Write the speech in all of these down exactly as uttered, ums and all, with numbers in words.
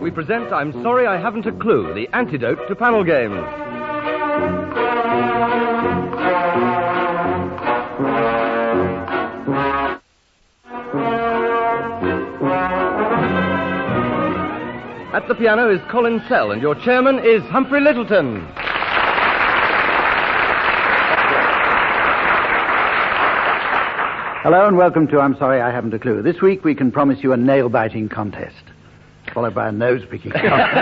we present I'm Sorry I Haven't a Clue, the antidote to panel games. At the piano is Colin Sell, and your chairman is Humphrey Littleton. Hello and welcome to I'm Sorry I Haven't a Clue. This week we can promise you a nail-biting contest, followed by a nose-picking contest.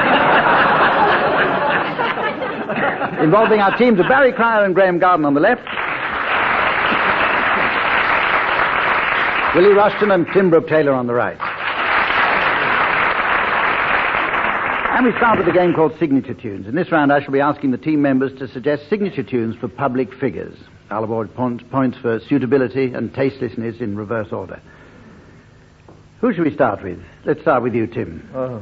Involving our teams of Barry Cryer and Graham Garden on the left, Willie Rushton and Tim Brooke Taylor on the right. And we start with a game called Signature Tunes. In this round I shall be asking the team members to suggest signature tunes for public figures. I'll award points for suitability and tastelessness in reverse order. Who shall we start with? Let's start with you, Tim. Oh.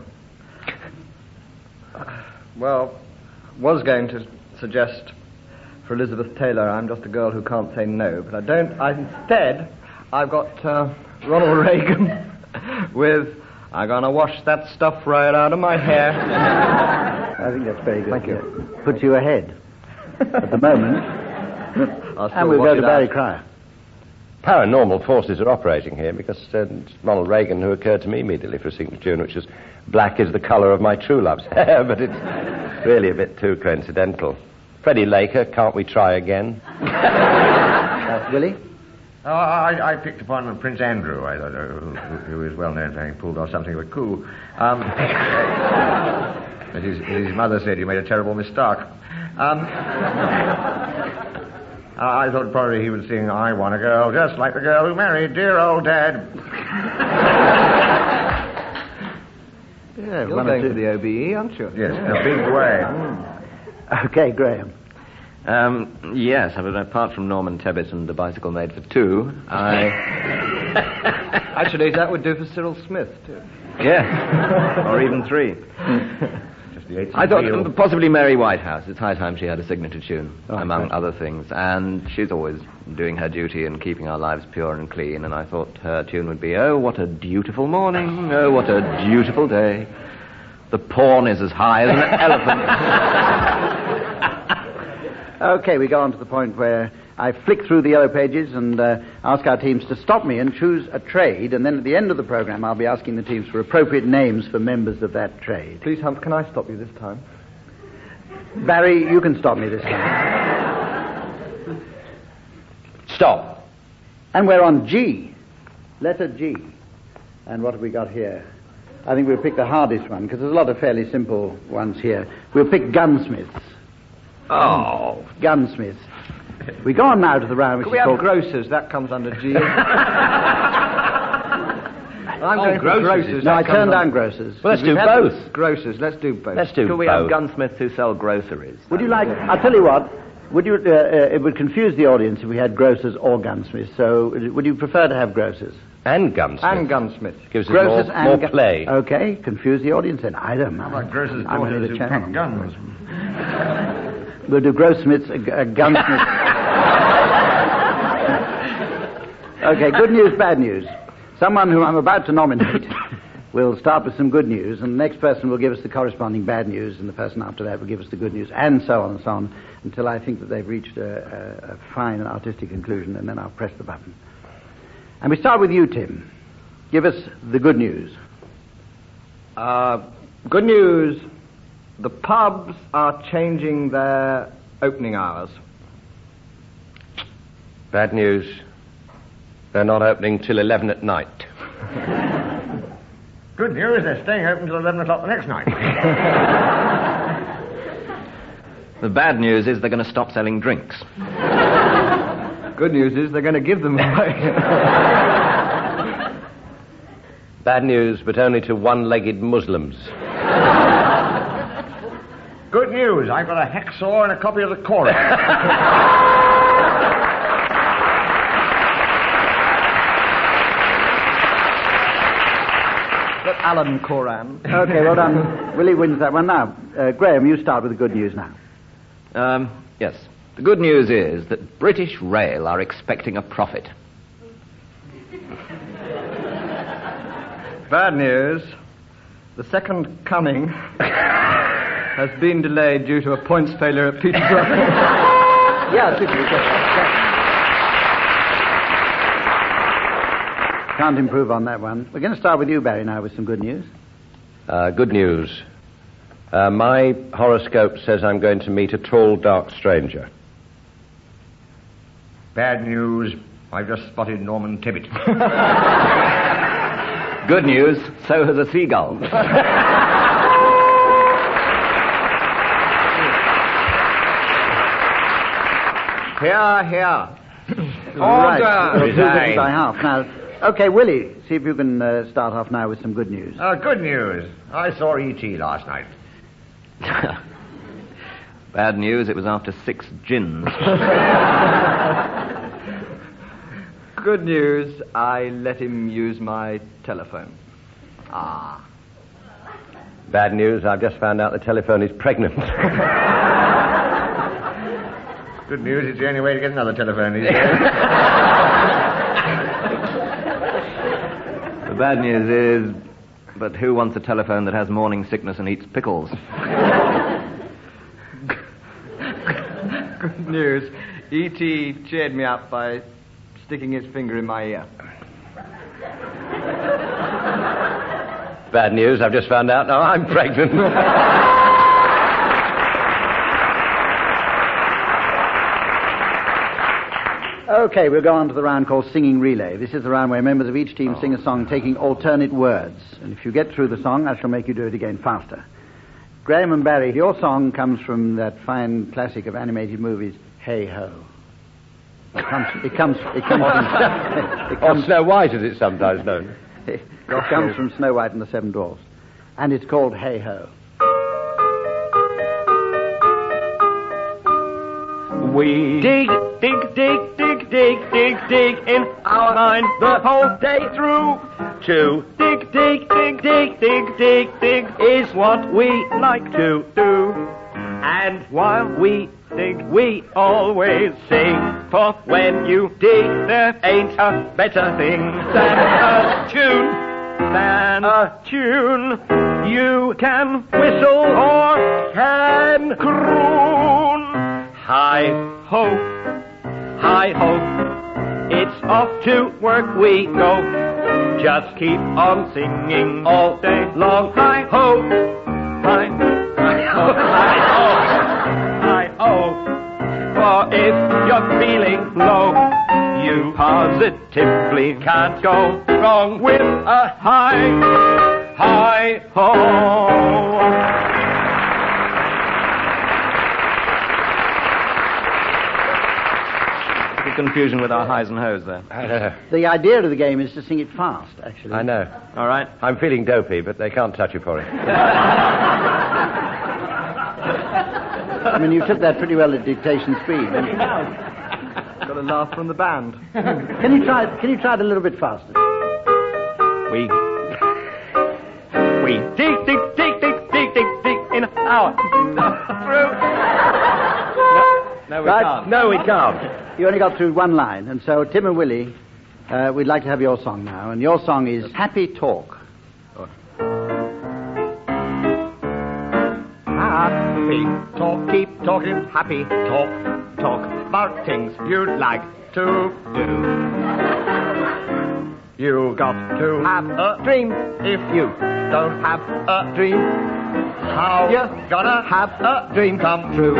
Well, was going to suggest for Elizabeth Taylor, I'm Just a Girl Who Can't Say No, but I don't. I, instead, I've got uh, Ronald Reagan with I'm Gonna Wash That Stuff Right Out of My Hair. I think that's very good. Thank you. Puts you ahead at the moment. And we'll go to Barry Cryer. Paranormal forces are operating here because uh, it's Ronald Reagan who occurred to me immediately for a signature tune, which is Black is the Colour of My True Love's Hair, but it's really a bit too coincidental. Freddie Laker, Can't We Try Again? uh, Willie? Oh, I, I picked upon Prince Andrew, I thought, uh, who, who is well known for having pulled off something of a coup. Um, but his, his mother said he made a terrible mistake. Um, I thought probably he would sing I Want a Girl Just Like the Girl Who Married Dear Old Dad. Yeah, you're going to the O B E, aren't you? Yes, in a big way. Mm. Okay, Graham. Um, yes, but apart from Norman Tebbit and The Bicycle Made for Two, I... Actually, that would do for Cyril Smith, too. Yeah, or even three. I thought uh, possibly Mary Whitehouse. It's high time she had a signature tune, oh, among right. other things. And she's always doing her duty and keeping our lives pure and clean. And I thought her tune would be, oh, what a beautiful morning. Oh, what a beautiful day. The porn is as high as an elephant. Okay, we go on to the point where I flick through the yellow pages and uh, ask our teams to stop me and choose a trade, and then at the end of the program I'll be asking the teams for appropriate names for members of that trade. Please, Hump, can I stop you this time? Barry, you can stop me this time. Stop. And we're on G. Letter G. And what have we got here? I think we'll pick the hardest one, because there's a lot of fairly simple ones here. We'll pick gunsmiths. Oh. Gunsmiths. We go on now to the round which Could we is have called... grocers? That comes under G. I'm oh, going grocers. for grocers. No, I that turned down on grocers. Well, let's do both. Grocers, let's do both. Let's do Could we both. have gunsmiths who sell groceries? Would you like... I'll tell you what. Would you... Uh, uh, it would confuse the audience if we had grocers or gunsmiths, so would you prefer to have grocers? And gunsmiths. And gunsmiths. Gives us grocers more, and more gu- play. Okay, confuse the audience then. I don't know. Like grocers' I'm daughters the who pick guns. We'll do grocersmiths, a, a gunsmith. Okay, good news, bad news. Someone who I'm about to nominate will start with some good news, and the next person will give us the corresponding bad news, and the person after that will give us the good news, and so on and so on, until I think that they've reached a, a, a fine and artistic conclusion, and then I'll press the button. And we start with you, Tim. Give us the good news. Uh, good news. The pubs are changing their opening hours. Bad news. They're not opening till eleven at night. Good news, they're staying open till eleven o'clock the next night. The bad news is they're going to stop selling drinks. Good news is they're going to give them away. Bad news, but only to one-legged Muslims. Good news, I've got a hacksaw and a copy of the Koran. But Alan Koran. Okay, well done. Willie wins that one. Now, uh, Graham, you start with the good news now. Um, yes. The good news is that British Rail are expecting a profit. Bad news. The second coming has been delayed due to a points failure at Peterborough. Yeah, super. Can't improve on that one. We're going to start with you, Barry, now with some good news. Uh, good news. Uh, my horoscope says I'm going to meet a tall, dark stranger. Bad news. I've just spotted Norman Tebbit. Good news, so has a seagull. Here, here. Right. Order. Resign. By half. Now, okay, Willie, see if you can uh, start off now with some good news. Uh, good news. I saw E T last night. Bad news, it was after six gins. Good news, I let him use my telephone. Ah. Bad news, I've just found out the telephone is pregnant. Good news, it's the only way to get another telephone these days. The bad news is, but who wants a telephone that has morning sickness and eats pickles? Good news, E T cheered me up by sticking his finger in my ear. Bad news, I've just found out now I'm pregnant. Okay, we'll go on to the round called Singing Relay. This is the round where members of each team sing a song taking alternate words. And if you get through the song, I shall make you do it again faster. Graham and Barry, your song comes from that fine classic of animated movies, Hey Ho. It comes, it comes, it comes from... It comes, or Snow White, as it's sometimes known. It comes from Snow White and the Seven Dwarfs. And it's called Hey Ho. We dig, dig, dig, dig, dig, dig, dig in our mind the whole day through. To dig, dig, dig, dig, dig, dig, dig is what we like to do. And while we dig, we always sing. For when you dig, there ain't a better thing than a tune. Than a tune. You can whistle or can croon. Hi ho, hi ho, it's off to work we go. Just keep on singing all day long. Hi ho, hi, hi ho, hi ho, hi ho. For if you're feeling low, you positively can't go wrong with a hi, hi ho. Confusion with our highs and hoes there. I know. The idea of the game is to sing it fast, actually. I know. All right. I'm feeling dopey, but they can't touch you for it. I mean, you took that pretty well at dictation speed. Got a laugh from the band. Can you try? Can you try it a little bit faster? We we dig, dig, dig, dig, dig, dig, dig in our through. No, we Right. can't. No, we can't. You only got through one line, and so Tim and Willie, uh, we'd like to have your song now, and your song is Happy Talk. Happy talk, keep talking, happy talk, talk about things you'd like to do. You got to have a dream. If you don't have a dream, how you gonna have a dream come true?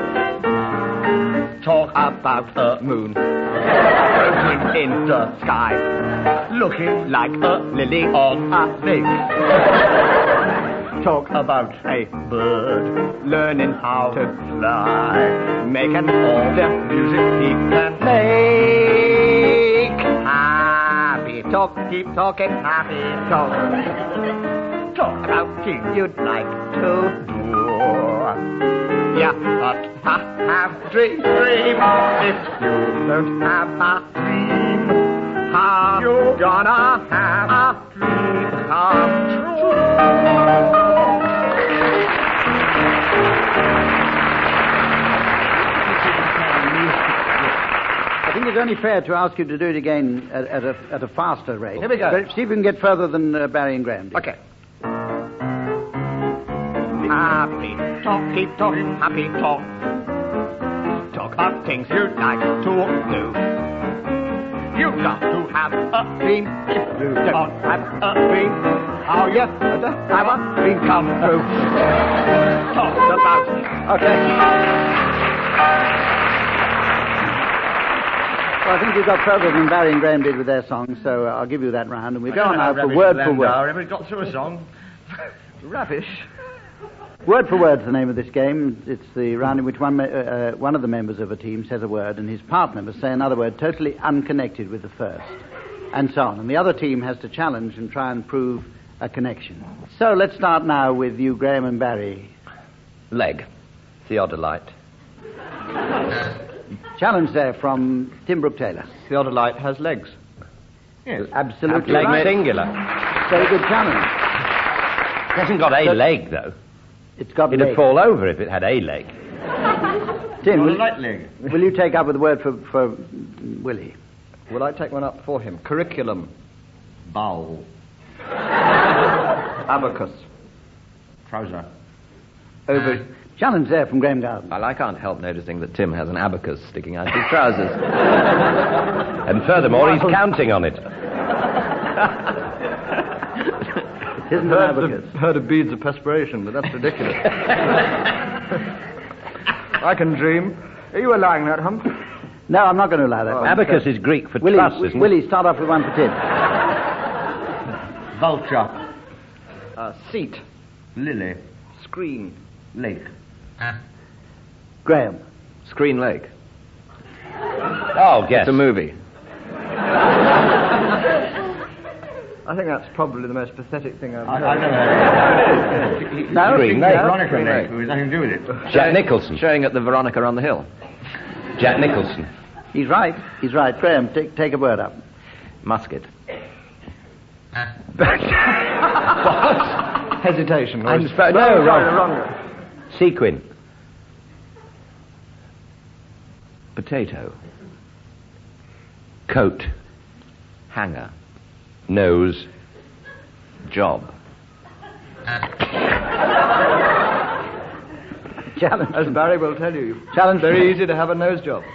Talk about a moon floating in the sky, looking like a lily on a lake. Talk about a bird learning how to fly, making all the music he can make. Happy talk, keep talking, happy talk. Talk about things you'd like to do. Yeah, but ha, have dream, dream. If you don't have a dream, how you gonna have a dream come true? I think it's only fair to ask you to do it again at, at, a, at a faster rate. Here we go. But see if we can get further than uh, Barry and Graham did. Okay. happy talk, keep talking happy talk. Talk about things you'd like to do. You've got to have a dream. If you don't have a dream, how you have a dream come true? Talk about it. Okay. Well, I think you've got further than Barry and Graham did with their song, so uh, I'll give you that round, and we go on now for word for word. Everybody got through a song. Rubbish. Word for word's the name of this game. It's the round in which one, me- uh, one of the members of a team says a word, and his partner must say another word totally unconnected with the first, and so on. And the other team has to challenge and try and prove a connection. So let's start now with you, Graham and Barry. Leg. Theodolite. Challenge there from Tim Brooke Taylor. Theodolite has legs. Yes. Absolutely Leg right. singular. Very good challenge. It hasn't got a So- leg, though. It's got It'd leg. fall over if it had a leg. Tim, Well, will, a light leg. will you take up with the word for, for Willie? Will I take one up for him? Curriculum. Bowl. Abacus. Trouser. Over. Challenge there from Graham Garden. Well, I can't help noticing that Tim has an abacus sticking out of his trousers. And furthermore, he's counting on it. It isn't an Heard abacus. of, heard of beads of perspiration, but that's ridiculous. I can dream. Are you allowing that, Hump? No, I'm not going to allow that. one. Abacus is Greek for Willie, trust, isn't Willie, start off with one for Tim. Vulture. Uh, seat. Lily. Screen. Lake. Graham. Screen Lake. it? Oh, yes. It's a movie. I think that's probably the most pathetic thing I've I, heard. I've never heard of it. No? Screen Lake. Veronica Screen Lake, Lake. who has nothing to do with it. Jack Nicholson. Showing at the Veronica on the Hill. Jack Nicholson. He's right. He's right. Graham, take, take a word up. Musket. Hesitation. or I'm is- sp- no, no, wrong. wrong. Sequin. Potato. Coat. Hanger. Nose. Job. Challenge. As Barry will tell you, Challenge. very easy to have a nose job.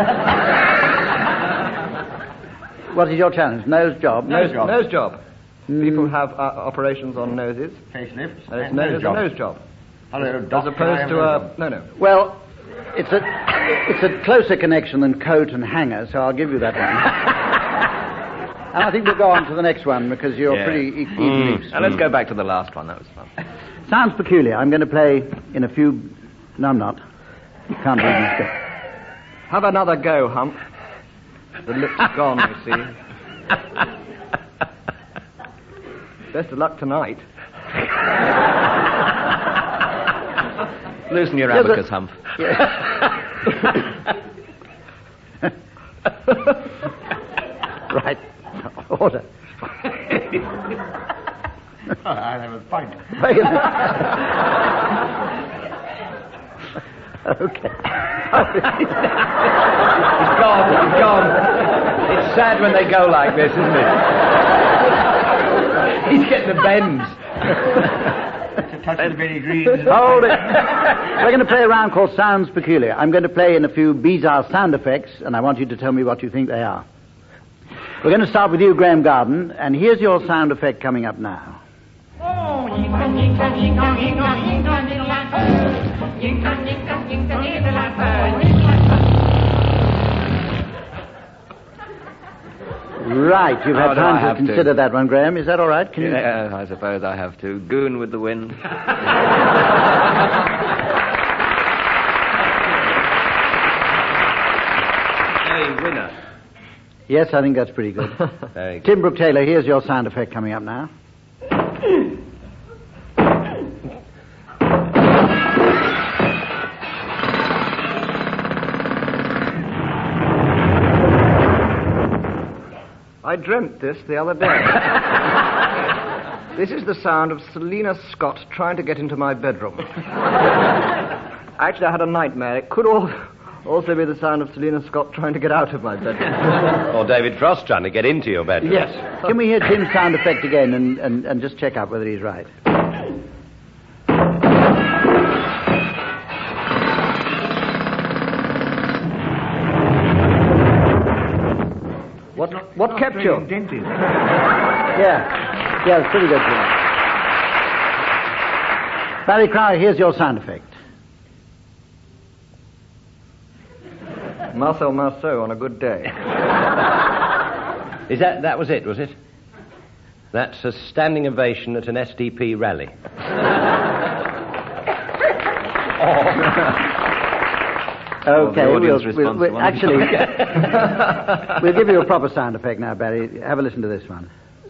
What is your challenge? Nose job. Nose job. Nose job. People have uh, operations on noses. Facelifts. And it's and known nose as job. a nose job. Hello, As Doc, can I opposed have to nose a... job? No, no. Well, it's a it's a closer connection than coat and hanger, so I'll give you that one. And I think we'll go on to the next one because you're Yeah. pretty e- evenly. And let's go back to the last one. That was fun. Sounds peculiar. I'm going to play in a few. No, I'm not. You can't read this stuff. Have another go, Hump. The lip's gone, you see. Best of luck tonight. Loosen your There's a- abacus, Hump. Right. Order. I'll have a pint. Okay. It's gone. It's gone. It's sad when they go like this, isn't it? He's getting the bends. To touch the Billy Greens. Hold it. We're going to play a round called Sounds Peculiar. I'm going to play in a few bizarre sound effects, and I want you to tell me what you think they are. We're going to start with you, Graham Garden, and here's your sound effect coming up now. Right, you've had Oh, do I time have to to? consider that one, Graham. Is that all right? Can you? Yeah, I suppose I have to. Goon with the wind. Hey, winner. Yes, I think that's pretty good. Very good. Tim Brooke Taylor, here's your sound effect coming up now. I dreamt this the other day. This is the sound of Selina Scott trying to get into my bedroom. Actually, I had a nightmare. It could all, also be the sound of Selina Scott trying to get out of my bedroom. Or David Frost trying to get into your bedroom. Yes. Can we hear Tim's sound effect again and, and, and just check out whether he's right? What kept you? Dentist. Yeah. Yeah, it's pretty good. Barry Crowley, here's your sound effect. Marcel Marceau on a good day. Is that, that was it, was it? That's a standing ovation at an S D P rally. Okay, well, we'll, we'll, we'll actually, we'll give you a proper sound effect now, Barry. Have a listen to this one.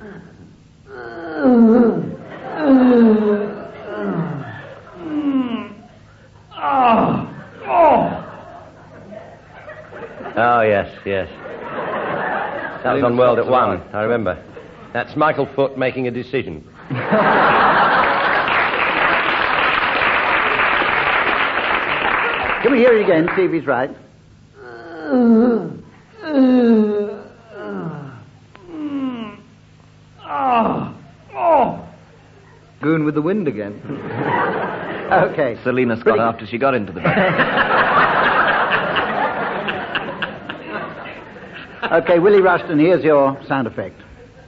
Oh, yes, yes. That was on World at One, I remember. That's Michael Foot making a decision. Can we hear it again, see if he's right? Goon with the wind again. Okay. Selina Scott after she got into the bed. Okay, Willie Rushton, here's your sound effect.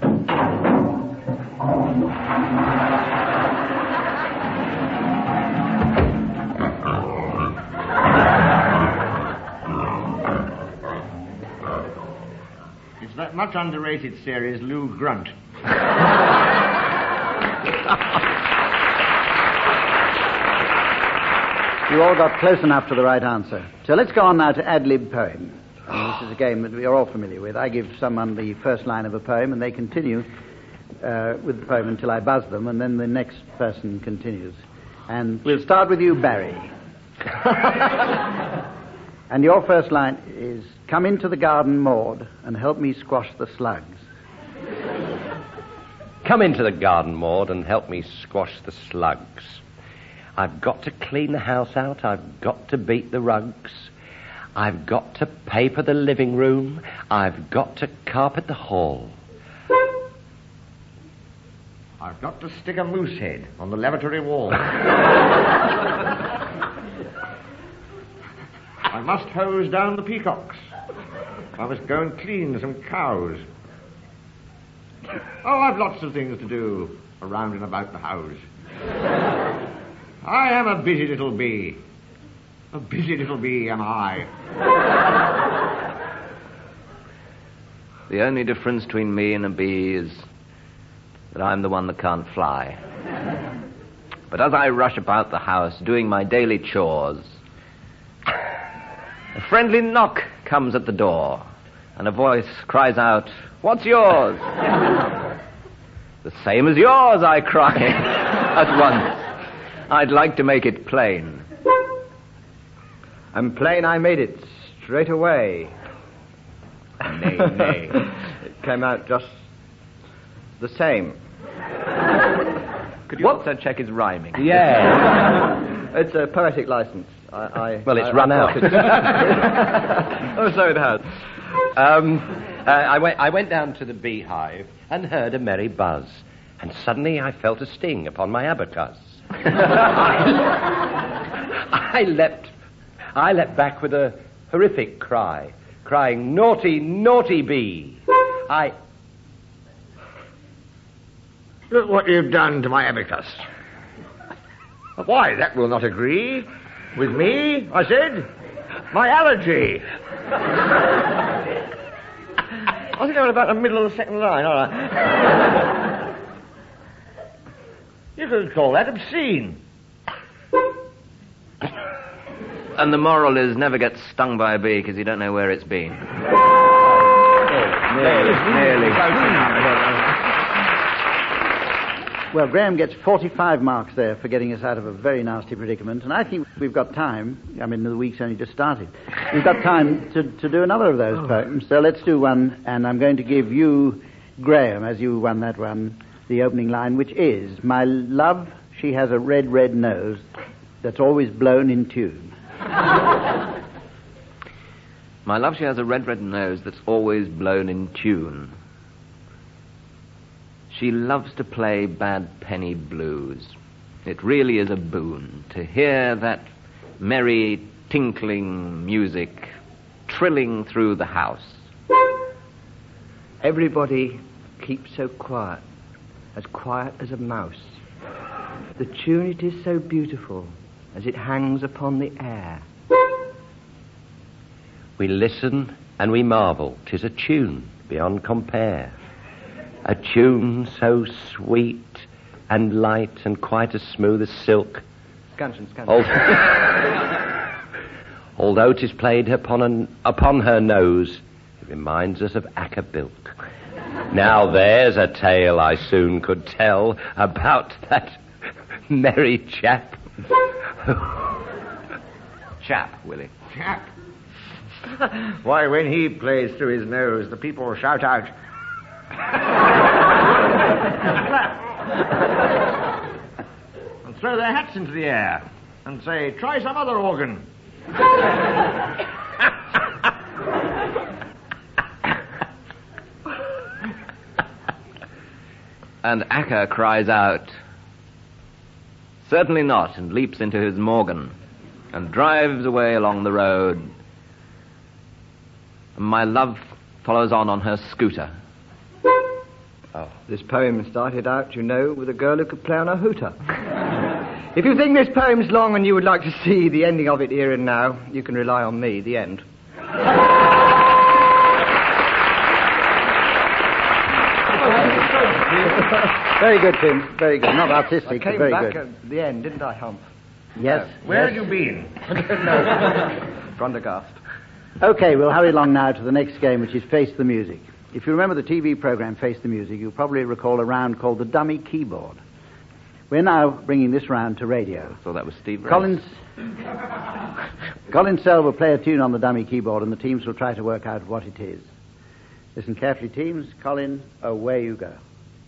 It's that much underrated series, Lou Grunt. You all got close enough to the right answer. So let's go on now to ad-lib poem. And this is a game that we are all familiar with. I give someone the first line of a poem, and they continue uh, with the poem until I buzz them, and then the next person continues. And we'll start with you, Barry. And your first line is, "Come into the garden, Maud, and help me squash the slugs." Come into the garden, Maud, and help me squash the slugs. I've got to clean the house out. I've got to beat the rugs. I've got to paper the living room. I've got to carpet the hall. I've got to stick a moose head on the lavatory wall. I must hose down the peacocks. I must go and clean some cows. Oh, I've lots of things to do around and about the house. I am a busy little bee. A busy little bee am I. The only difference between me and a bee is that I'm the one that can't fly. But as I rush about the house doing my daily chores, a friendly knock comes at the door, and a voice cries out, "What's yours?" "The same as yours," I cry at once. I'd like to make it plain. And plain I made it straight away. Nay, nay. It came out just the same. Could you what? also check his rhyming? Yeah. It's a poetic license. I, I, well, it's I, run I out. Oh, so it has. Um, uh, I, went, I went down to the beehive and heard a merry buzz, and suddenly I felt a sting upon my abacus. I leapt, I leapt back with a horrific cry, crying, "Naughty, naughty bee!" I... Look what you've done to my abacus. Why, that will not agree with me, I said. My allergy. I think I'm about the middle of the second line, aren't I? You could call that obscene. And the moral is never get stung by a bee because you don't know where it's been. Nearly. Nearly. Well, Graham gets forty-five marks there for getting us out of a very nasty predicament, and I think we've got time. I mean, the week's only just started. We've got time to, to do another of those poems, so let's do one, and I'm going to give you, Graham, as you won that one, the opening line, which is, "My love, she has a red, red nose that's always blown in tune." My love, she has a red, red nose that's always blown in tune. She loves to play bad penny blues. It really is a boon to hear that merry, tinkling music trilling through the house. Everybody keeps so quiet, as quiet as a mouse. The tune it is so beautiful, as it hangs upon the air. We listen and we marvel. 'Tis a tune beyond compare. A tune so sweet and light and quite as smooth as silk. Scansion, scansion. Although 'tis played upon, an, upon her nose, it reminds us of Achabilk. Now there's a tale I soon could tell about that merry chap. Chap, Willie. Chap. Why, when he plays through his nose, the people shout out. And throw their hats into the air and say, try some other organ. And Acker cries out, certainly not, and leaps into his Morgan and drives away along the road. And my love follows on on her scooter. Oh. This poem started out, you know, with a girl who could play on a hooter. If you think this poem's long and you would like to see the ending of it here and now, you can rely on me, the end. Very good, Tim. Very good. Not artistic, I came but very back good. at the end, didn't I, Hump? Yes. Uh, where yes. have you been? Prendergast. Okay, we'll hurry along now to the next game, which is Face the Music. If you remember the T V program Face the Music, you'll probably recall a round called the Dummy Keyboard. We're now bringing this round to radio. So that was Steve Race. Collins, Colin Sell will play a tune on the dummy keyboard, and the teams will try to work out what it is. Listen carefully, teams. Colin, away you go.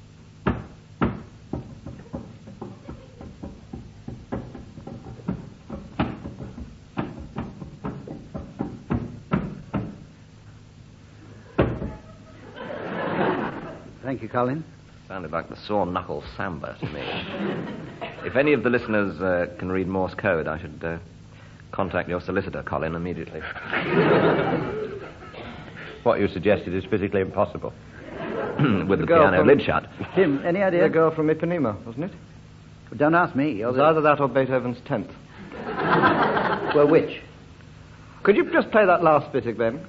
Thank you, Colin. Sounded like the Sore Knuckle Samba to me. If any of the listeners uh, can read Morse code, I should uh, contact your solicitor, Colin, immediately. What you suggested is physically impossible. With the, the piano from... lid shut. Tim, any idea? The girl from Ipanema, wasn't it? Don't ask me. It was either that or Beethoven's tenth. Well, which? Could you just play that last bit again?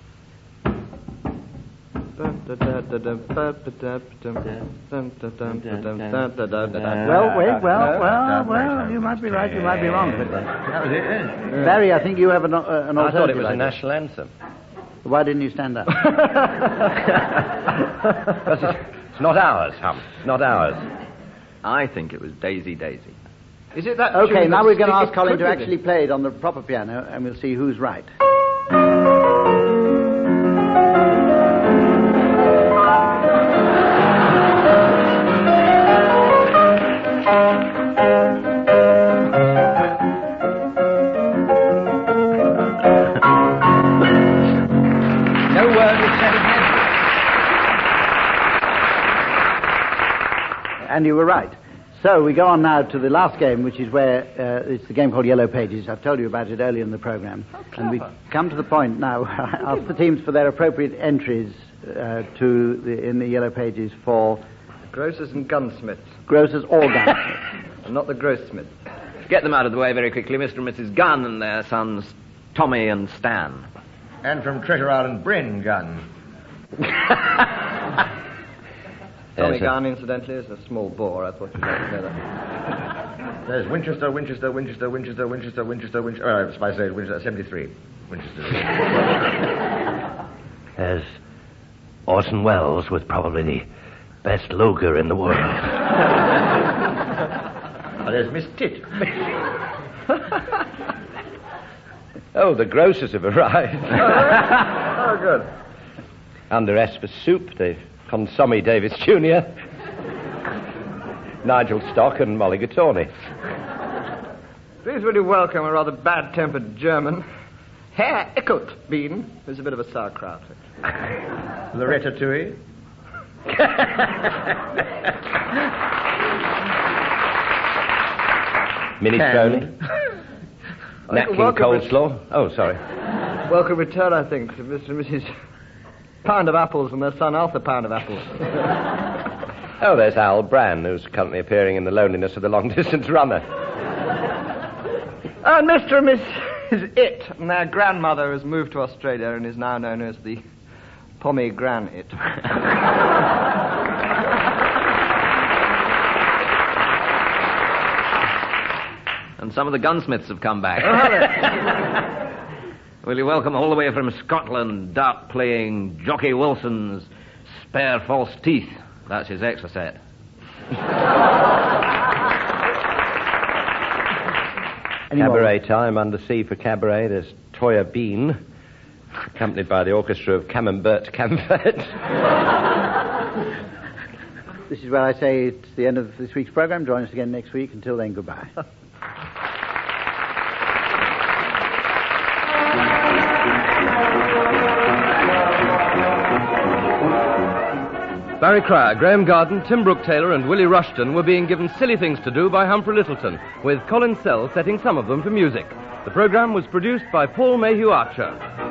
Well, wait, well, well, well, you might be right, you might be wrong. But, That was it, eh? Barry, I think you have an, uh, an I alternative. thought it was a idea. national anthem. Why didn't you stand up? It's not ours, Hum. Not ours. I think it was Daisy Daisy. Is it that? Okay, now we're going to it ask Colin could to be actually play it on the proper piano, and we'll see who's right. No word was said again. And you were right. So we go on now to the last game, which is where uh, it's the game called Yellow Pages. I've told you about it earlier in the program, and we come to the point now. I ask the teams for their appropriate entries uh, to the, in the Yellow Pages for grocers and gunsmiths, grocers or gunsmiths, and not the grossmith. Get them out of the way very quickly, Mister and Missus Gunn and their sons Tommy and Stan. And from Treasure Island, Bryn Gunn. Tommy Yes, Gunn, incidentally, is a small bore. I thought you'd like to know that. There's Winchester, Winchester, Winchester, Winchester, Winchester, Winchester, Winchester. Oh, I was about to say Winchester, seventy-three. Winchester. There's Orson Welles with probably the best Luger in the world. Oh, there's Miss Tit. Oh, the grocers have arrived. Oh, good. Under S for soup, they've Consomme Davis Junior, Nigel Stock and Molly Gatorni. Please will you welcome a rather bad-tempered German, Herr Eckert Bean, who's a bit of a sauerkraut. Loretta Tui. Minestrone. Napkin Welcome coleslaw. Oh, sorry. Welcome return, I think, to Mister and Missus pound of apples and their son Alf a pound of apples. Oh, there's Al Brand, who's currently appearing in The Loneliness of the Long-Distance Runner. And Mister and Missus It, and their grandmother has moved to Australia and is now known as the Pomegranate. And some of the gunsmiths have come back. Will you welcome all the way from Scotland, dart-playing Jockey Wilson's Spare False Teeth. That's his extra set. Cabaret time, under sea for cabaret. There's Toya Bean, accompanied by the orchestra of Camembert Camfet. This is where I say it's the end of this week's program. Join us again next week. Until then, goodbye. Barry Cryer, Graham Garden, Tim Brooke Taylor and Willie Rushton were being given silly things to do by Humphrey Littleton, with Colin Sell setting some of them to music. The programme was produced by Paul Mayhew Archer.